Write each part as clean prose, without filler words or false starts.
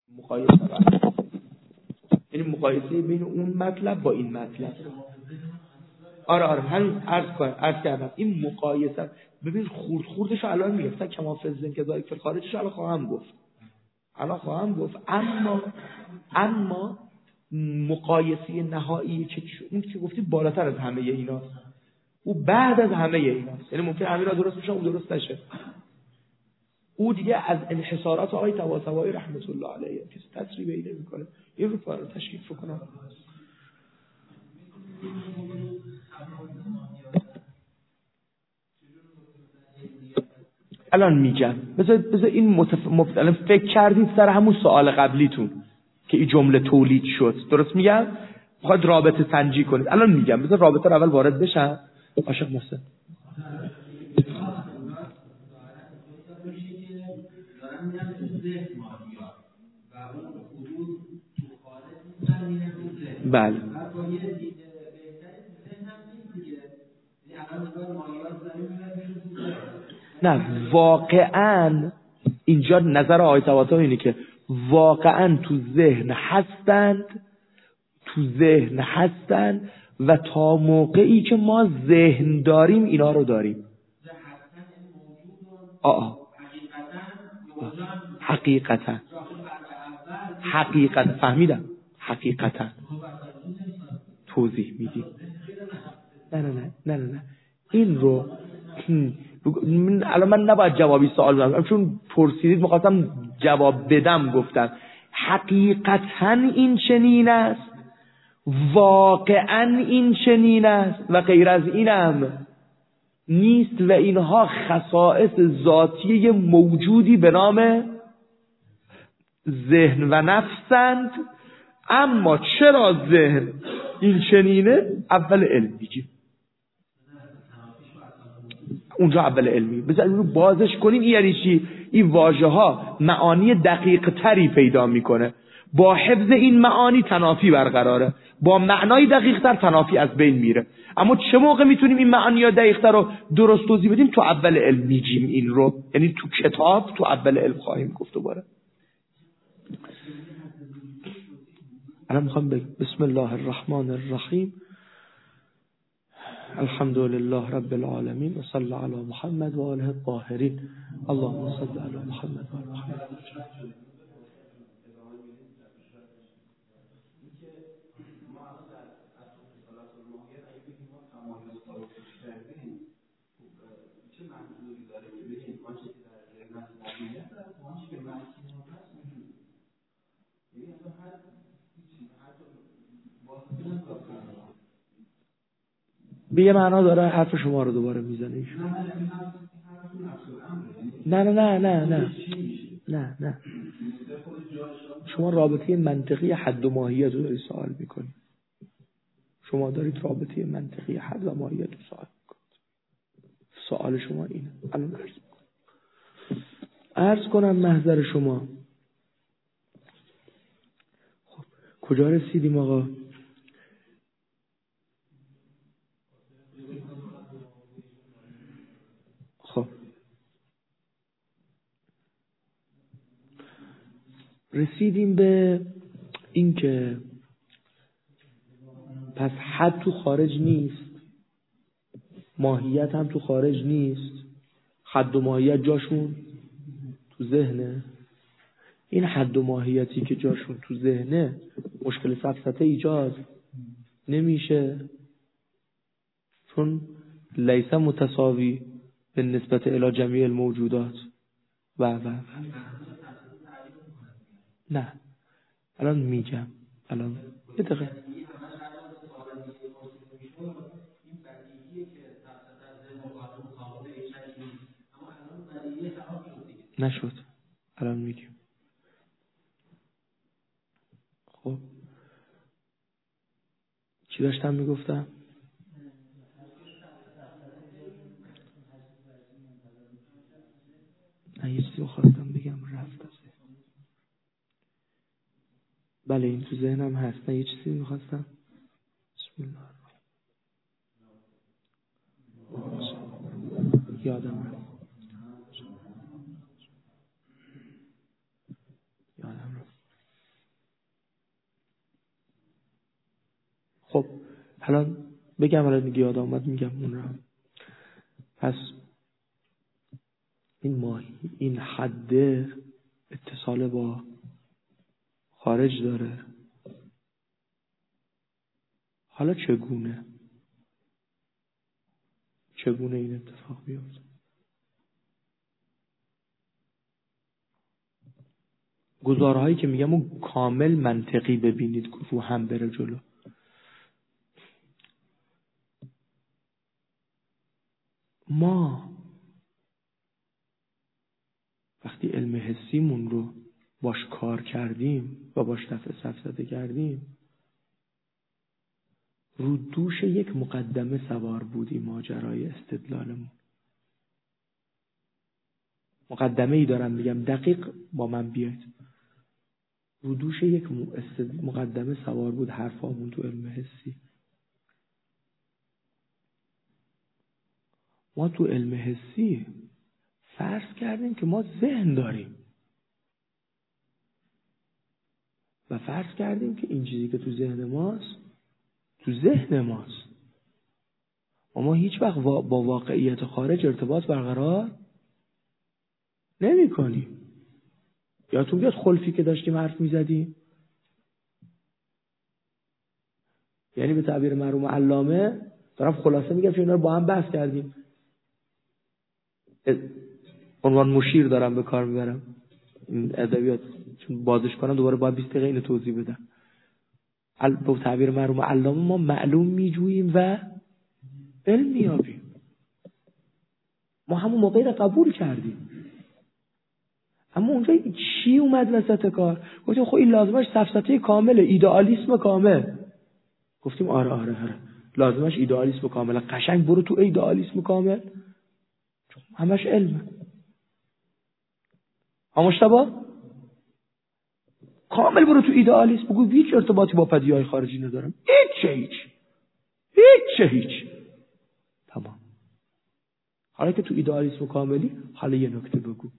مقایسه یعنی مقایسه بین اون مطلب با این مطلب. آره همین عرض کردم این مقایسه. ببین خوردش الان میگفتن کما فزن که ذالک فی خارجش الان خواهم گفت اما مقایسه نهایی که اون که گفتی بالاتر از همه ایناست، او بعد از همه ایناست. یعنی ممکن همین را درست بشه اون درست نشه. او دیگه از انحصارات آقای طباطبایی رحمت الله علیه کسی تصریح اینه میکنه. این رو فارغ تشریف کنم. الان میگم بذار این مبتلا فکر کردید سر همون سوال قبلیتون که این جمله تولید شد. درست میگم؟ میخواد رابطه سنجی کنید. الان میگم بذار رابطه رو اول وارد بشم. عاشق محسن بله نه واقعا اینجا نظر آقای طباطبایی اینه که واقعا تو ذهن هستند و تا موقعی که ما ذهن داریم اینا رو داریم. حقیقتا فهمیدم. حقیقتا توضیح میدیم. نه این رو الان من نباید جوابی سوال بدم چون پرسیدید می‌خواستم جواب بدم. گفتم حقیقتا این چنین است، واقعا این چنین است و غیر از اینم نیست و اینها خصائص ذاتی موجودی به نام ذهن و نفسند. اما چرا ذهن این چنینه؟ اول علم میگیم اونجا اول علمی. بذارید رو بازش کنیم. این یعنی چی؟ این واژه ها معانی دقیق تری پیدا میکنه. با حفظ این معانی تنافی برقراره، با معنای دقیق تر تنافی از بین میره. اما چه موقع میتونیم این معانی دقیق تر رو درست توضیح بدیم؟ تو اول علم میگیم این رو، یعنی تو کتاب تو اول علم خواهیم گفت. دوباره الان میخوام بگم بسم الله الرحمن الرحیم الحمد لله رب العالمین و صلی علی محمد و آله الطاهرین اللهم صل علی محمد و آل محمد. به یه معنا داره حرف شما رو دوباره میزنه. نه شما رابطه منطقی حد و ماهیت رو دارید سوال میکنید. شما دارید رابطه منطقی حد و ماهیت رو سوال میکنید. سوال شما اینه. الان عرض کنم محضر شما. خب کجا رسیدیم آقا؟ رسیدیم به این که پس حد تو خارج نیست، ماهیت هم تو خارج نیست، حد و ماهیت جاشون تو ذهنه. این حد و ماهیتی که جاشون تو ذهنه مشکل سفسطه ایجاد نمیشه، چون لیس متساوی به نسبت الی جمیع الموجودات و نه الان میگم. الان یه دقیقه نشد. الان میگم. خب چی داشتم میگفتم؟ نه یه چیزی خواستم بگم رفت. بله این تو ذهنم هست. نه یه چیزی میخواستم. بسم الله یادم رفت. الان بگم، الان دیگه یاد آمد میگم اون رو. پس این حد اتصال با خارج داره. حالا چگونه این اتفاق بیفته؟ گزارهایی که میگم اون کامل منطقی ببینید رو هم بره جلو. ما وقتی علم حسیمون رو باش کار کردیم و باش دفع سفسطه کردیم، رو دوش یک مقدمه سوار بودیم ماجرای استدلالمون. مقدمه ای دارم میگم، دقیق با من بیاید. رو دوش یک مقدمه سوار بود حرفامون تو علم حسی. ما تو علم حسی فرض کردیم که ما ذهن داریم و فرض کردیم که این چیزی که تو ذهن ماست تو ذهن ماست. ما هیچ وقت با واقعیت خارج ارتباط برقرار نمی کنیم. یادتون بیاد خلفی که داشتیم حرف می زدیم؟ یعنی به تعبیر مرحوم علامه دارم خلاصه میگم که اینا رو با هم بحث کردیم. عنوان مشیر دارم به کار میبرم این ادبیات، چون بازش کنم دوباره باید 20 دقیقه اینو توضیح بدم. به تعبیر مرحوم علامه ما معلوم میجوییم و علم میابیم. ما همون موقعی رو قبول کردیم، اما اونجا چی اومد وسط کار؟ گفتیم خب این لازمش سفسطه کامله، ایدئالیسم کامل. گفتیم آره لازمش ایدئالیسم کامله. قشنگ برو تو ایدئالیسم کامل، چون همش علمه. مشتبه کامل برو تو ایدئالیسم، بگو هیچ ارتباطی با پدیده‌های خارجی ندارم، هیچ. تمام. حالا که تو ایدئالیسم کاملی، حالا یه نکته بگو،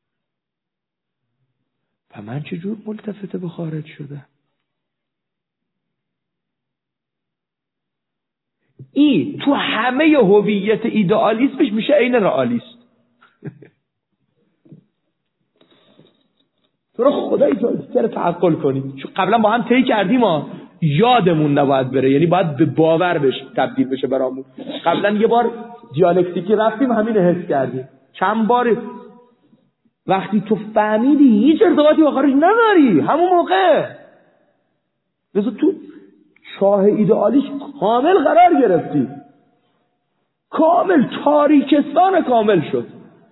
و من چجور ملتفت به خارج شده؟ این تو همه هویت ایدئالیسمش میشه عین رئالیست. تو رو خدا ایدئالیست تعقل کنیم، چون قبلا با هم طی کردیم یادمون نباید بره، یعنی باید به باور بشه تبدیل بشه برامون. قبلا یه بار دیالکتیکی رفتیم همین حس کردیم، چند بار وقتی تو فهمیدی هیچ ارتباطی با خارج نداری، همون موقع بذار تو چاه ایدئالیش کامل قرار گرفتی، کامل تاریکستان کامل شد.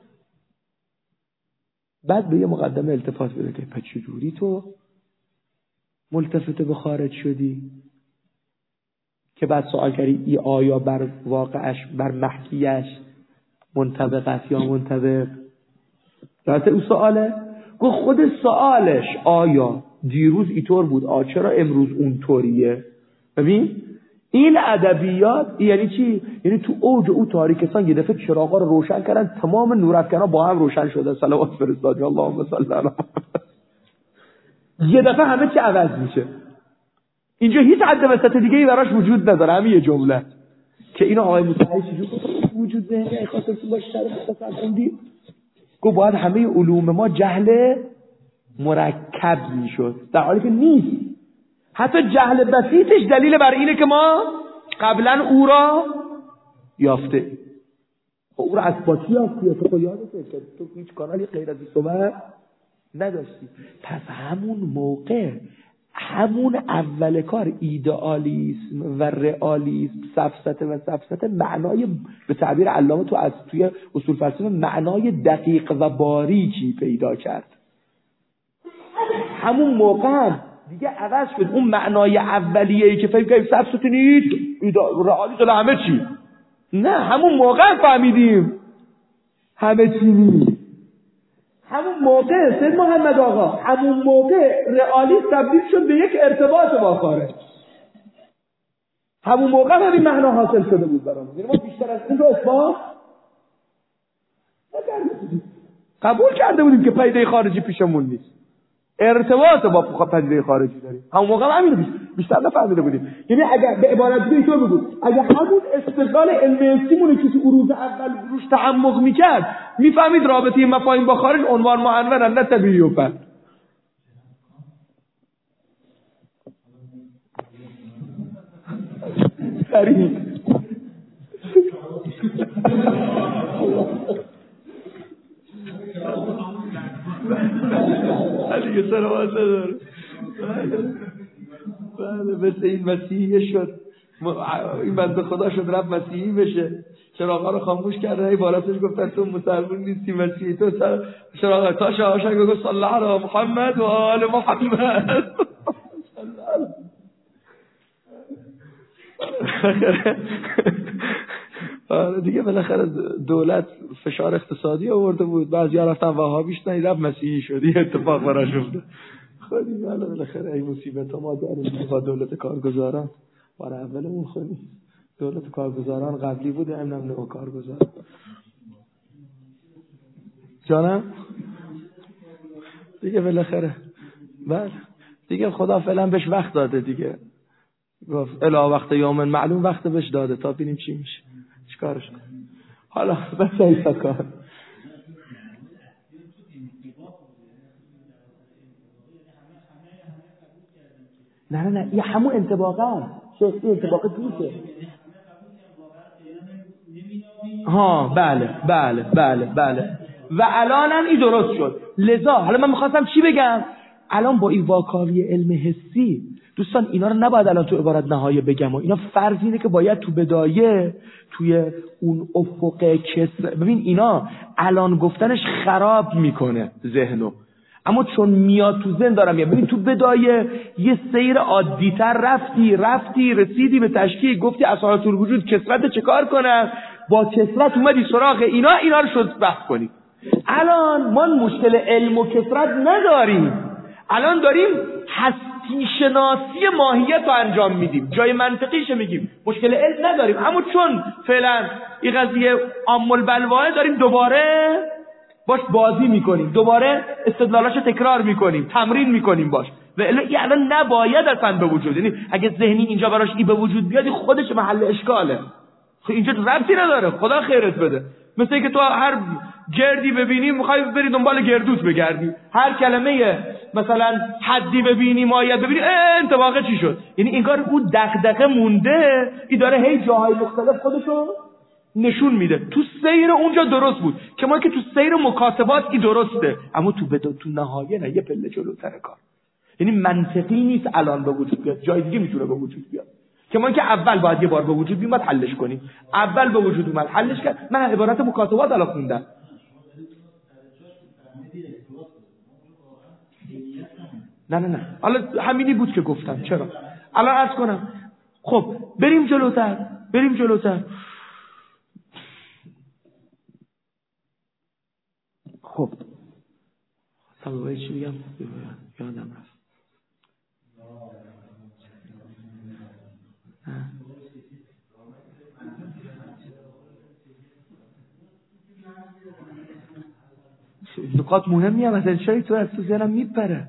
بعد به یه مقدمه التفات بده که پس چجوری تو ملتفت به خارج شدی؟ که بعد سوال کردی ای آیا بر واقعش بر محکیش منطبق است یا منطبق؟ درسته اون سواله؟ گو خود سوالش آیا دیروز اینطور بود چرا امروز اونطوریه؟ ببین این ادبیات یعنی چی؟ یعنی تو اوج او تاریکستان یه دفعه چراغا رو روشن کردن، تمام نورافکنا با هم روشن شده. صلوات فرستادی اللهم صل علی. یه دفعه همه چی عوض میشه. اینجا هیچ حد وسط دیگه ای براش وجود نداره، همین یه جمله که اینو آقای متحری چجور وجود ذهنی خاطر تو باشه سر مختصر خوندی. گفت باید همه علوم ما جهل مرکب میشد، در حالی که نیست. حتی جهل بسیطش دلیل بر اینه که ما قبلا او را یافته. او را از باطی یافتی، تو یادته که تو هیچ کانالی غیر از این صحبت نداشتی. پس همون موقع همون اول کار ایدئالیسم و رئالیسم، سفسطه معنای به تعبیر علامه تو از توی اصول فلسفه معنای دقیق و باریکی پیدا کرد. همون موقع دیگه عوض شد اون معنای اولیه‌ای که فکر کنیم سفسطه نیست رئالیسم همه چی. نه، همون موقع فهمیدیم همه چی نیست. همون موقع سید محمد آقا، همون موقع رئالیسم تبدیل شد به یک ارتباط با خارج. همون موقع همین معنا حاصل شده بود برامون. یعنی ما بیشتر از اون رو اثبات نکردیم، قبول کرده بودیم که پدیده خارجی پیشمون نیست. ارتباط با پدیده خارجی داریم. همون موقع هم همین بیشتر نفهمیده بودیم. یعنی اگر به عبارت دیگه اینطور بگو، اگر همون استقلال علم حسیمون که تو عروض اول روش تعمق میکرد، میفهمید رابطه مفاهیم با خارج عنوان معنون نه طبیعی و فن. علیه سلامت نداره. بله مثل این مسیحیه شد، این بنده خدا شد رب مسیحی بشه، چراغا رو خاموش کرده، عبارتش گفتن تو مسلمان نیستی مسیحی، تو چراغا تا شاهشنگ گفت صلی الله علی محمد و آل محمد. آره دیگه بالاخره دولت فشار اقتصادی آورده بود، بعضیا رفتن وهابیش نه رب مسیحی شد، این اتفاق براش افتاد. خودی حالا بالاخره این مصیبت ما داریم با دولت کارگزاران. بار اولمون خودی دولت کارگزاران قبلی بود، همینم نوع کارگزار. جانم دیگه بالاخره بله دیگه خدا فعلا بهش وقت داده دیگه، گفت الا وقت یوم معلوم، وقت بهش داده تا ببینیم چی میشه، چیکارش کنیم. حالا بس ایسا کار نه این همون انطباقه شیخ، این انطباقه توشه. ها بله و الانم این درست شد. لذا حالا من میخواستم چی بگم الان با این واکاوی علم حسی دوستان، اینا رو نباید الان تو عبارت نهایه بگم و اینا فرض اینه که باید تو بدایه توی اون افق ببین اینا الان گفتنش خراب میکنه ذهنو، اما چون میاد تو ذهن دارم ببین تو بدایه یه سیر عادی‌تر رفتی رسیدی به تشکیل، گفتی اصالت الوجود کثرت چه کار کنن، با کثرت اومدی سراغ اینا رو شد بحث کنی. الان ما مشکل علم و کثرت نداریم، الان داریم هستی شناسی ماهیت رو انجام میدیم، جای منطقیش میگیم، مشکل علم نداریم. اما چون فعلا این قضیه عام البلواه داریم دوباره باش بازی میکنیم، دوباره استدلالاشو تکرار میکنیم، تمرین میکنیم باش، و این الان نباید اصلا به وجود، یعنی اگه ذهنی اینجا براش ای به وجود بیاد خودش محل اشکاله، اینجا ربطی نداره، خدا خیرت بده. مثل اینکه تو هر گردی ببینی میخوای بری دنبال گردوت بگردی، هر کلمه مثلا حدی ببینی مایه ببینی انطباقه چی شد، یعنی انگار اون دغدغه مونده، این داره هی جاهای مختلف خودشو نشون میده. تو سیر اونجا درست بود که ما که تو سیر مکاتبات این درسته، اما تو نهایه نه، یه پله جلوتر کار، یعنی منطقی نیست الان به وجود بیاد، جای دیگه میتونه به وجود بیاد که ما که اول باید یه بار به وجود بیاد حلش کنیم، اول به وجود اومد حلش کرد. من عبارت مکاتبات الان خوندم. نه حالا همینی بود که گفتم. چرا الان عرض کنم؟ خب بریم جلوتر. خب سوال چی بگم؟ یادم رفت. نکات مهمی هم مثلا چرا تو از تو ذهنم میپره.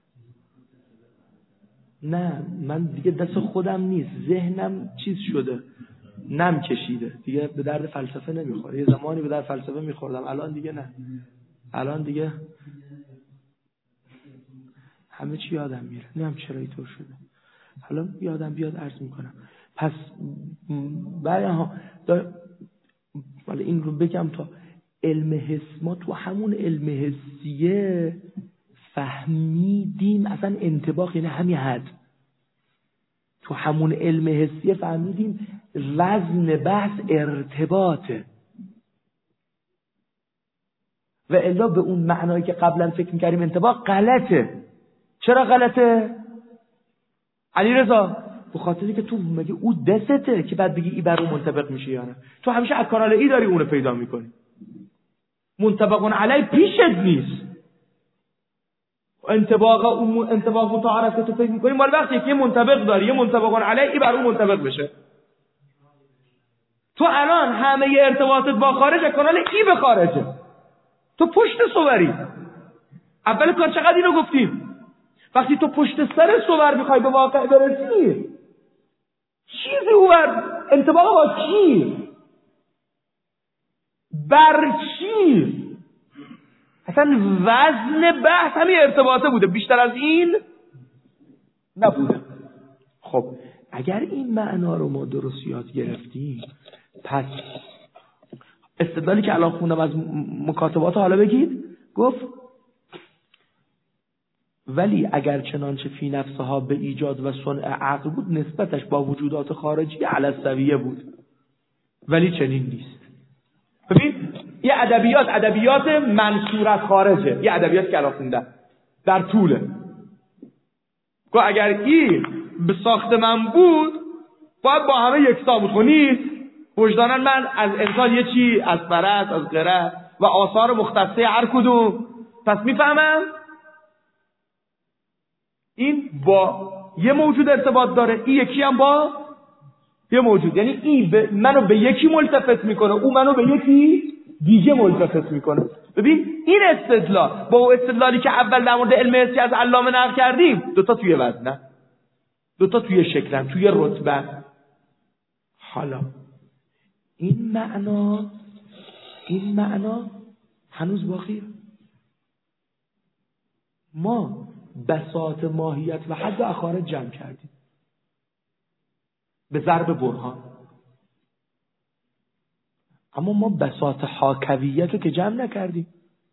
نه من دیگه دست خودم نیست، ذهنم چیز شده، نم کشیده دیگه، به درد فلسفه نمیخوره. یه زمانی به درد فلسفه میخوردم، الان دیگه نه، الان دیگه همه چی یادم میره، نمیدونم چرا اینطور شده. حالا یادم بیاد عرض میکنم. پس ولی این رو بگم تا علم حس، ما تو همون علم حسیه فهمیدیم اصلا انطباق یعنی همین حد، تو همون علم حسیه فهمیدیم وزن بحث ارتباطه، و الا به اون معنایی که قبلا فکر میکردیم انطباق غلطه. چرا غلطه؟ علیرضا به خاطری که تو مگه او دسته که بعد بگی ای بر اون منطبق میشه یا نه، تو همیشه از کانال ای داری اونو پیدا میکنی، منطبقون علی پیشت نیست. انطباق متعارف که تو فکر میکنی مال وقتی که یه منطبق داری، یه منطبقون علی ای بر اون منطبق بشه. تو الان همه ارتباطت با خارج از کانال ای به خارجه، تو پشت صوری. اول کار چقدر اینو گفتیم، وقتی تو پشت سر صور میخوای به واقع برسی، چیزی اوور انطباق با چی؟ بر چی؟ اصلا وزن بحث همین ارتباطه بوده، بیشتر از این نبوده. خب اگر این معنا رو ما درست یاد گرفتیم، پس استدلالی که الان خوندم از مکاتبات حالا بگید، گفت ولی اگر چنانچه فی نفسها به ایجاد و صنع عقل بود، نسبتش با وجودات خارجی علی السویه بود، ولی چنین نیست. ببین یه ادبیات منصور از خارجه، یه ادبیات که الان خوندم در طوله. گفت اگر این به ساخت من بود باید با همه یکسان بود، نیست. وجداناً من از انسان یه چی از فرس، از غیره و آثار مختصه هر کدوم، پس میفهمم این با یه موجود ارتباط داره، این یکی هم با یه موجود، یعنی این منو به یکی ملتفت میکنه، اون منو به یکی دیگه ملتفت میکنه. ببین این استدلال با استدلالی که اول در مورد علم حسی از علامه نقل کردیم، دوتا توی وزنه، دوتا توی شکلن، توی رتبه. حالا این معنا هنوز باقیه. ما بساط ماهیت و حد و خارج جمع کردیم به ضرب برهان، اما ما بساط حاکویت رو که جمع نکردیم.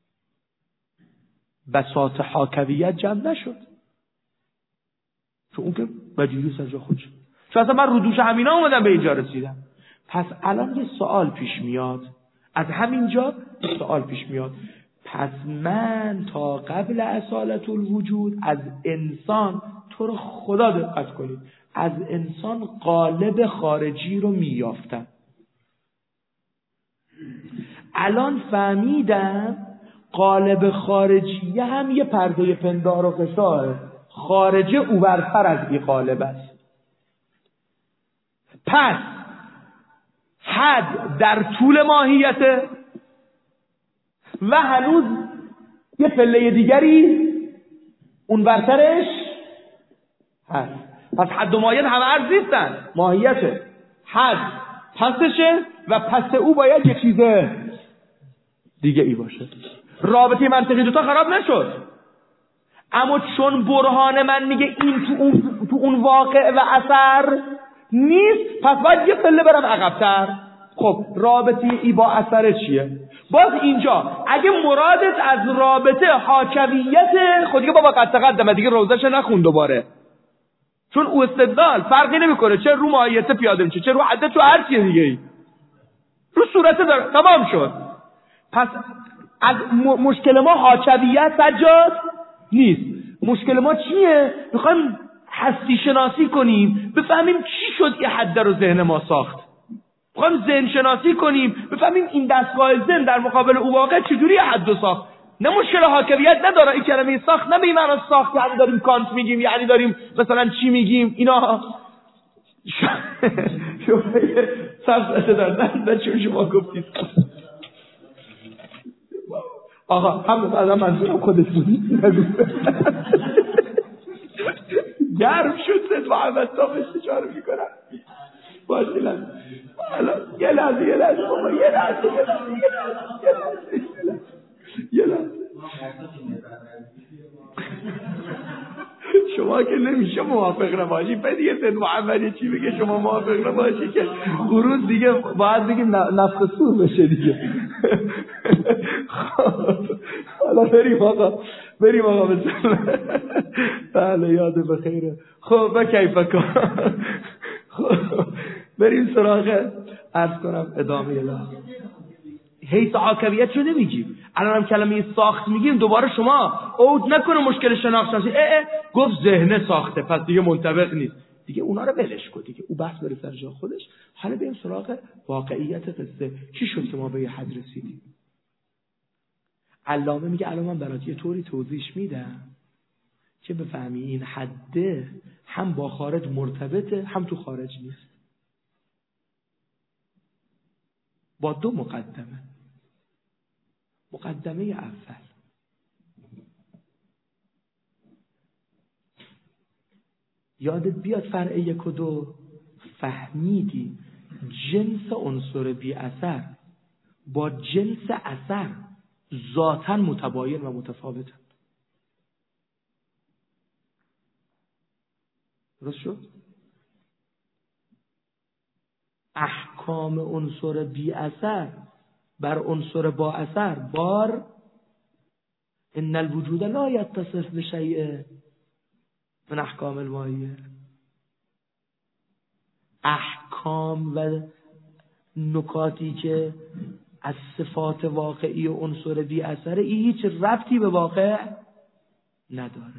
بساط حاکویت جمع نشد، چون اون که وجودی سر جا خودش. چون اصلا من رو دوش همینا اومدم به اینجا رسیدم. پس الان یه سوال پیش میاد، از همینجا سوال پیش میاد، پس من تا قبل اصالت الوجود از انسان، تو رو خدا دقت کنید، از انسان قالب خارجی رو میافتم. الان فهمیدم قالب خارجی هم یه پرده پندار و فشاره، خارجه اوورتر از این قالب است. پس حد در طول ماهیته و هنوز یه پله دیگری اونورترش هست. پس حد و ماهیت همه عرض نیستن، ماهیته، حد پسشه و پس او باید یه چیز دیگه ای باشه. رابطه منطقی دوتا خراب نشد، اما چون برهان من میگه این تو اون واقع و اثر نیست، پس باید یه پله برم عقب‌تر. خب رابطه ای با اثر چیه؟ باز اینجا اگه مرادت از رابطه حاکویت، خود دیگه بابا قد تقدم دیگه روزش نخون دوباره، چون او استدلال فرقی نمیکنه چه رو ماهیت پیاده میشه، چه رو حد، تو هر چیه دیگه ای رو صورت داره، تمام شد. پس از مشکل ما حاکویت سجاد نیست. مشکل ما چیه؟ میخوایم هستی شناسی کنیم، بفهمیم چی شد یه حد رو ذهن ما ساخت. میخوایم ذهن شناسی کنیم، بفهمیم این دستگاه ذهن در مقابل او واقع چجوری حد رو ساخت. نه مشکل حاکویت نداره این کلمه ساخت، نه به این معنی ساخت یعنی داریم کانت میگیم، یعنی داریم مثلا چی میگیم، اینا شما سبزه دارن، نه چون شما گفتید آقا هم بعدا منظورم خودش بودی گرم شد زد محمد تا استشاره میکنم. باشی لحظه یه لحظه بابا، یه لحظه شما که نمیشه موافق نباشی، بعد دیگه سید محمدی چی بگه شما موافق نباشی که خروج دیگه باید بگیم نفخ سور بشه دیگه. حالا بریم آقا بسم بله یاد بخیره. خب و کیف کن. خب بریم سراغ عرض کنم ادامه لحظه. حیث حاکویت شو نمیگیم، الان هم کلمه ساخت میگیم، دوباره شما عود نکنه مشکل شناخت گفت ذهن ساخته پس دیگه منطبق نیست، دیگه اونا رو ولش کن دیگه، او بحث بره سر جا خودش. حالا بریم سراغ واقعیت قصه. چی شد که ما به یه حد رسیدیم؟ علامه میگه الان من برات یه طوری توضیح میدم که بفهمی این حده هم با خارج مرتبطه هم تو خارج نیست، با دو مقدمه. مقدمه اول، یادت بیاد فرع 1 و 2 فهمیدی جنس عنصر بی اثر با جنس اثر ذاتاً متباین و متفاوتن. درست شد؟ احکام عنصر بی اثر بر عنصر با اثر بار ان الوجود لا یتصف بشیء من احکام المائیه. احکام و نکاتی که از صفات واقعی عنصر بی اثر هیچ ربطی به واقع نداره.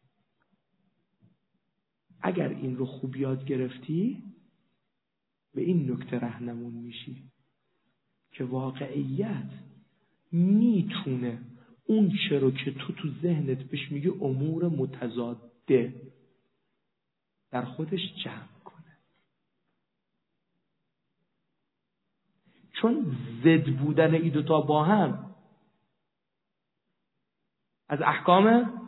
اگر این رو خوب یاد گرفتی به این نکته راهنمون میشی که واقعیت میتونه اون چرا که تو ذهنت بهش میگه امور متضاده در خودش جمع کنه. چون ضد بودن این دوتا با هم از احکام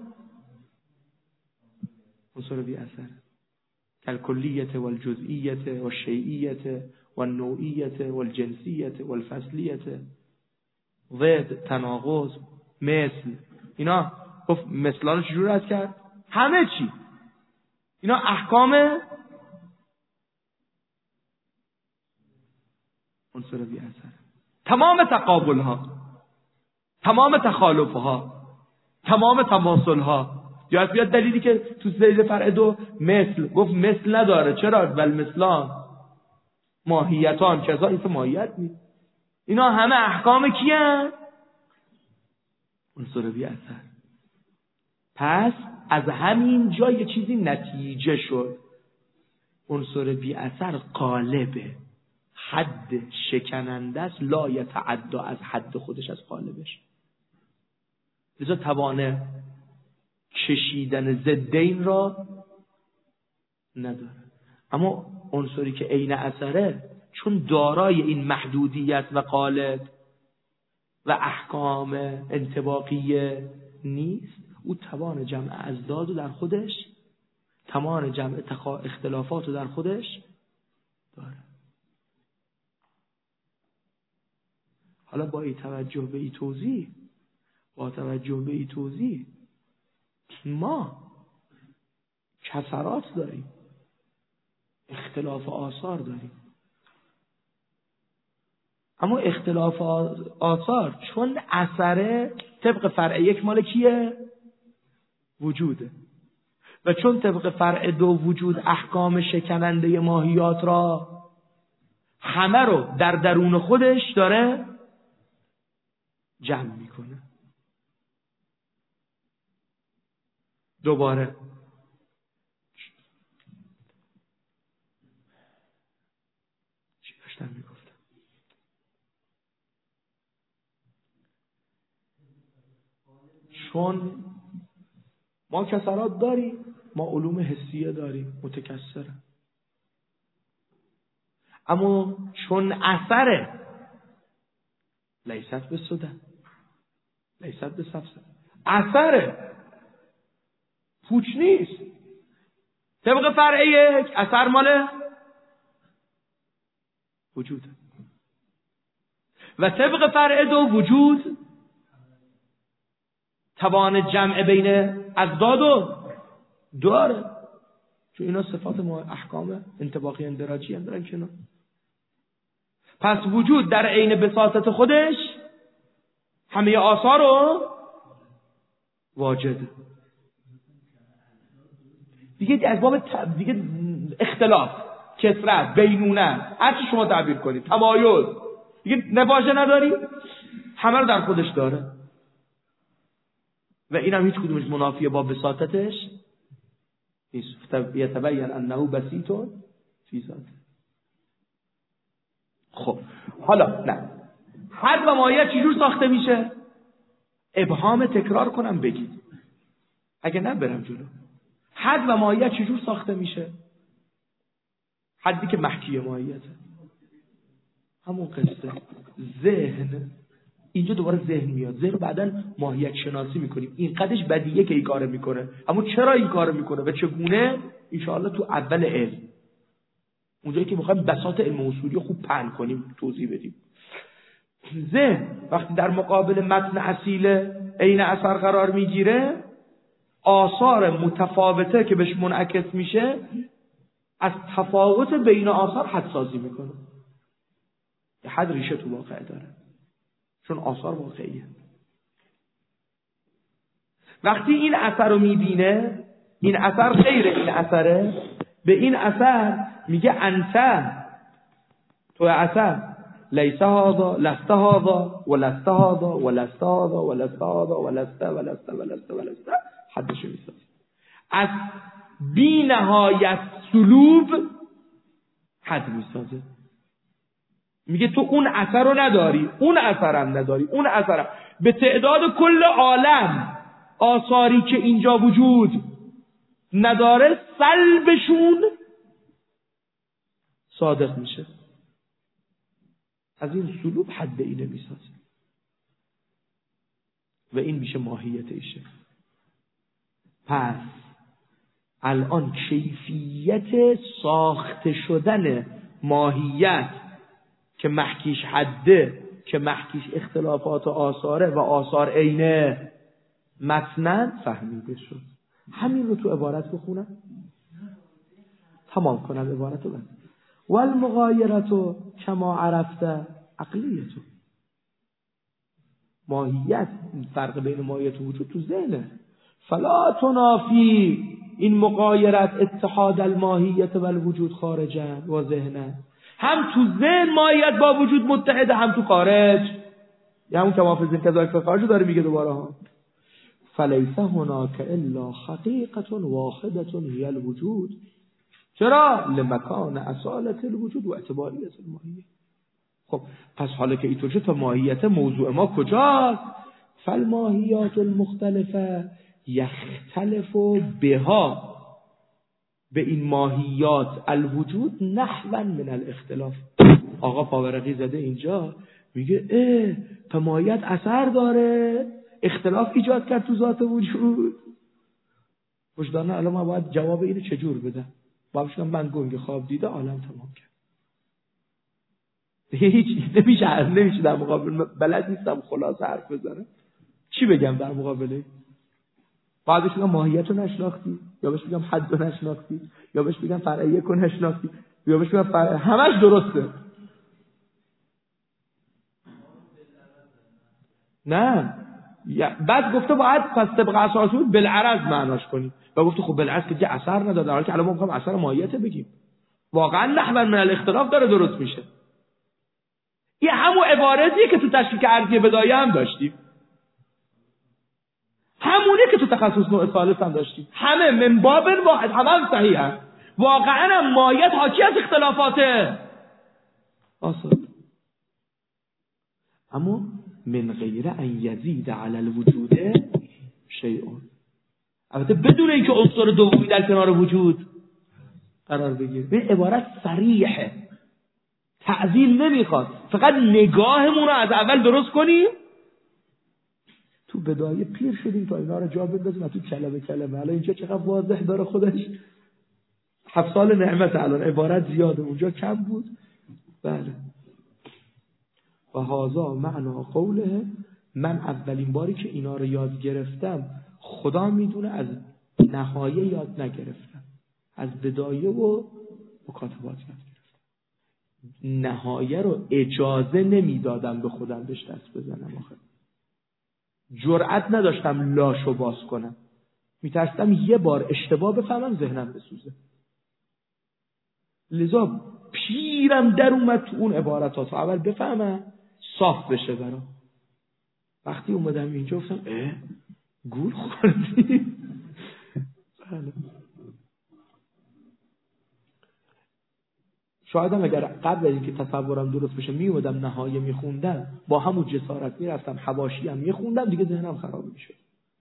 عنصر بی اثر کالکلیت و الجزئیت و الشیئیت و النوعیت و الجنسیت و الفصلیت ضد تناقض مثل اینا گفت مثلا رو چجور رد کرد؟ همه چی اینا احکام عنصر بی اثر. تمام تقابل ها، تمام تخالف ها، تمام تماثل ها. یاد بیاد دلیلی که تو زید فرع 2 مثل گفت مثل نداره. چرا؟ والمثلان ماهیتان کذا، این ماهیت نیست. اینا همه احکام کیه؟ عنصر بی اثر. پس از همین جا یه چیزی نتیجه شد. عنصر بی اثر قالبه، حد شکننده است، لا یتعدی از حد خودش از قالبش. لذا توانه کشیدن ضدین را نداره. اما عنصری که عین اثره چون دارای این محدودیت و قالب و احکام انطباقیه نیست، او توان جمع ازداد در خودش، توان جمع اختلافات در خودش داره. حالا با این توجه به این توضیح ما کسرات داریم، اختلاف آثار داریم. اما اختلاف آثار چون اثره طبق فرع 1 مال کیه؟ وجوده. و چون طبق فرع 2 وجود احکام شکننده ماهیات را همه رو در درون خودش داره جمع میکنه. دوباره چی داشتم میگفتم؟ چون ما کسرات داریم، ما علوم حسیه داریم متکثره. اما چون اثره لیست به سدن لیست به سفسه، اثره پوچ نیست. طبق فرع 1 اثر مال وجوده و طبق فرع 2 وجود توان جمع بین ازداد داره. چون اینا صفات احکام انطباقی اندراجی هم دارن کنار. پس وجود در عین بساطت خودش همه آثار رو واجده. دیگه از باب دیگه اختلاف، کثرت، بینونه، هر چی شما تعبیر کنید، تمایز، دیگه نباشه نداری، همه رو در خودش داره. و این هم هیچ کدومش منافیه با بساطتش نیست. یتبین انه بسیط فی ذاته. خب حالا نه، حد و ماهیت چجور ساخته میشه؟ ابهام تکرار کنم بگید، اگه نه برم جلو. حد و ماهیت چجور ساخته میشه؟ حدی که محکی ماهیته، همون قصه ذهن. اینجا دوباره ذهن میاد. ذهن بعداً ماهیت شناسی میکنیم. این قدش بدیهیه که این کارو میکنه، اما چرا این کارو میکنه و چگونه انشاءالله تو اول علم، اونجایی که میخوایم بساط علم اصولی خوب پهن کنیم، توضیح بدیم. ذهن وقتی در مقابل متن اصیل عین اثر قرار میگیره، آثار متفاوته که بهش منعکس میشه از تفاوت بین آثار حد سازی میکنه. یه حد ریشه تو واقع داره، چون آثار واقعیه. وقتی این اثر رو میبینه، این اثر غیر این اثره، به این اثر میگه انت، تو اثر لیس هذا لست هذا ولست هذا ولست هذا ولست هذا ولست ولست ولست ولست، حدش میسازه. از بی نهایت سلوب حد میسازه. میگه تو اون اثر رو نداری، اون اثرم نداری، اون اثرم به تعداد کل عالم آثاری که اینجا وجود نداره سلبشون صادق میشه. از این سلوب حد اینه میسازه و این میشه ماهیت ایشه. پس الان کیفیت ساخته شدن ماهیت که محکیش حده، که محکیش اختلافات آثاره و آثار عینه متنن فهمیده شد. همین رو تو عبارت بخونم، تمام کنم عبارت رو. والمغایرت کما عرفت عقلیت، ماهیت، فرق بین ماهیت و وجود تو ذهنه. فلا تنافی این مغایرت اتحاد الماهیت و الوجود خارجا و ذهنه. هم تو ذهن ماهیت با وجود متحده، هم تو خارج. یه همون که مافزین کذالک فی الخارج داره میگه دوباره ها. فلیس هناک الا حقیقت واحدة هی الوجود. چرا؟ لمکان اصالت الوجود و اعتباریت الماهیت. خب پس حالا که اینطور شد، تا ماهیت موضوع ما کجاست؟ فالماهیات المختلفه یختلف بها، به این ماهیات الوجود نحوا من الاختلاف. آقا پاورقی زده اینجا میگه په ماهیت اثر داره، اختلاف ایجاد کرد تو ذات وجود. وجدانه الان ما باید جواب اینو چجور بدم؟ باید بگم من گنگ خواب دیده عالم تمام کرد. هیچ نمیشه در مقابل، بلد نیستم خلاصه حرف بزنم. چی بگم در مقابله؟ باید بگم ماهیت رو نشناختی، یا بهش بگم حد رو نشناختی، یا بهش بگم فرعیه رو نشناختی، یا بهش بگم همش درسته. نه بعد گفته باید پس طبق اساس بود بالعرض معناش کنی، و گفته خب بالعرض که دیگه اثر نداره، در حالی که الان ما می‌خوایم اثر ماهیت بگیم. واقعا نحو من الاختلاف داره درست میشه. این همون عبارتیه که تو تشریح ارضیه بدایه هم داشتیم، همونه که تو تخصص نوع ثالث هم داشتیم. همه من باب واحد، همه صحیحه. واقعا هم ماهیت حاکی از اختلافاته آسان، اما من غیر ان یزید علی الوجود شیء، البته بدون اینکه عنصر دومی در کنار وجود قرار بگیره. این عبارت صریحه، تعدیل نمیخواد، فقط نگاهمون رو از اول درست کنیم. تو بدایه پیر شدیم تا اینا رو جا بندازیم و تو کلمه کلمه. الان اینجا چقدر واضح داره خودش. 7 سال نعمت، الان عبارت زیاده، اونجا کم بود. بله. و هذا معنا قوله، من اولین باری که اینا رو یاد گرفتم خدا میدونه از نهایه یاد نگرفتم، از بدایه و مکاتبات یاد گرفتم. نهایه رو اجازه نمیدادم به خودم بهش دست بزنم، آخر جرأت نداشتم لاشو باز کنم، میترسیدم یه بار اشتباه بفهمم ذهنم بسوزه. لذا پیرم در اومد تو اون عبارتات و اول بفهمم صاف بشه برام. وقتی اومدم اینجا گفتم گول خوردی. بله. شاید هم اگر قبل از اینکه تصورم درست بشه می اومدم نهایه میخوندم، با همون جسارت میرفتم حواشی هم میخوندم، دیگه ذهنم خراب میشه.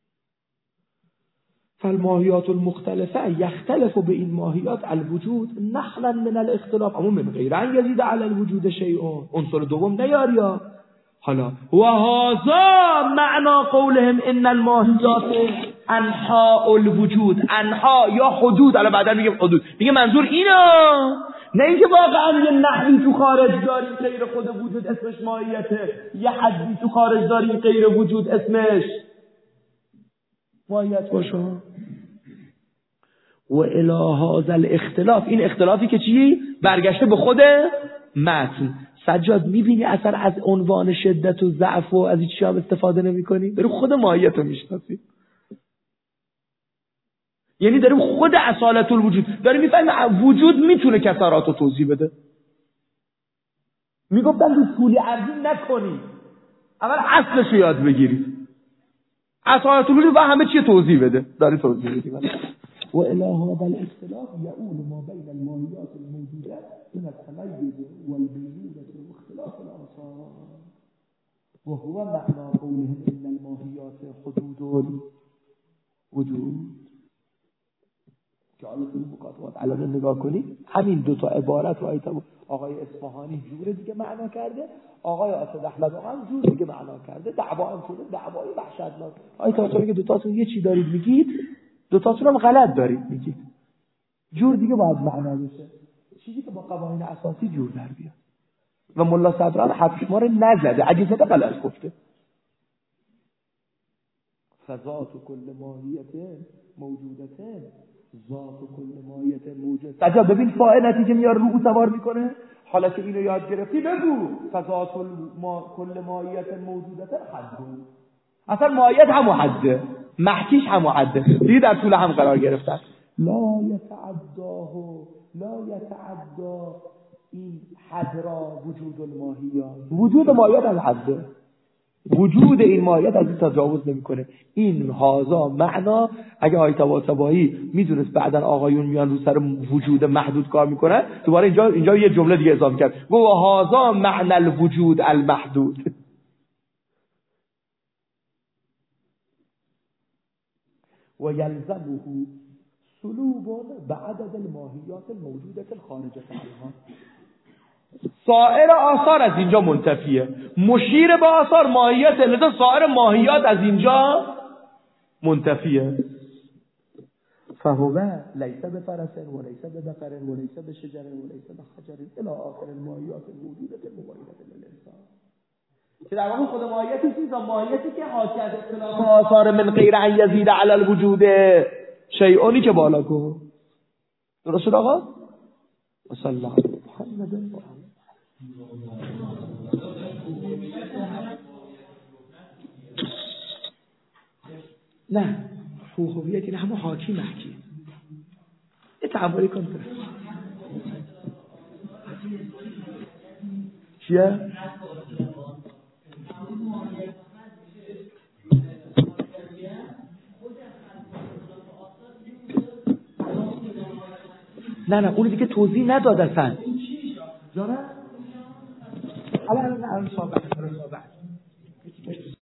فالماهیات المختلفه یختلف به این ماهیات الوجود نحلا من الاختلاف، اما من غیر ان یزید علی الوجود شیء، عنصر دوم نیاریا. حالا و هذا معنا قولهم ان الماهیات انحاء الوجود، انحاء یا حدود، الان بعدا میگم حدود، میگه منظور اینا، نه اینکه واقعا یه نحوی تو خارج داریم غیر خود وجود اسمش ماهیته، یه حدی تو خارج داریم غیر وجود اسمش ماهیت باشه. و الی هذا الاختلاف، این اختلافی که چی؟ برگشته به خود متن. سجاد میبینی اصلا از عنوان شدت و ضعف و از این چیزا هم استفاده نمی‌کنی؟ بریم خود ماهیت رو میشناسیم. یعنی داریم خود اصالت الوجود داریم میفهمیم وجود میتونه کسرات رو توضیح بده. میگفتن رو طول عرضی نکنید، اول اصلش رو یاد بگیرید، اصالت الوجود و همه چی توضیح بده، داری توضیح بدیم. و الی هذا الاختلاف یؤول ما بین الماهیات الموجوده من التميز والبينونه واختلاف الانصار وهو معنى قولهم ان الماهیات حدود الوجود. که حالا این مکاتبات الان نگاه کنید، همین دوتا عبارت رو آقای اصفهانی جور دیگه معنا کرده، آقای اسد احمد هم جور دیگه معنا کرده، دعوا هم شده، دعوای وحشتناک. آیت میگه دوتاتون یه چی دارید میگید، دوتاتون هم غلط دارید میگید، جور دیگه باید معنا بشه، چیزی که با قوانین اساسی جور در بیاد. و ملا صدران حرف ما رو نزده، اگه زده غلط گفته. فذات کل ماهیت موجودته، ذات کل ماهیت موجود. سجاد ببین فاعل نتیجه میاره رو سوار میکنه. حالا که اینو یاد گرفتی بگو فذات کل ماهیت موجودته حد. اصلا ماهیت هم حده، محکیش هم حده، دیگه در طول هم قرار گرفتن. لا یتعدا این حد را وجود الماهیات، وجود ماهیات از حده، وجود این ماهیت از این تجاوز نمیکنه. این هازا معنا، اگه آیه طباطبایی میدونست بعدن آقایون میان رو سر وجود محدود کار میکنن، دوباره اینجا یه جمله دیگه اضافه کرد، و هازا معنی الوجود المحدود. و یلزمه سلوب بعدد الماهیات الموجودة الخارجة عنها. سایر آثار از اینجا منتفیه، مشیر به آثار ماهیت، لذا سایر ماهیات از اینجا منتفیه. فهو لیس بفرس و لیس ببقر و لیس بشجر و لیس بحجر الی آخر الماهیات الموجودة المباینة للانسان. که در واقع خود ماهیتی چیزا، ماهیتی که حاکی از اختلاف آثار من غیر ان یزید علی الوجود شیئونی که بالا کن. درست شد آقا؟ و صلی الله علیه محمد و نه فوقویت این همه حاکی محکی یه تعاملی کن تو چیه؟ نه اون دیگه توضیح نداد اصلا جانه؟ الان صحبت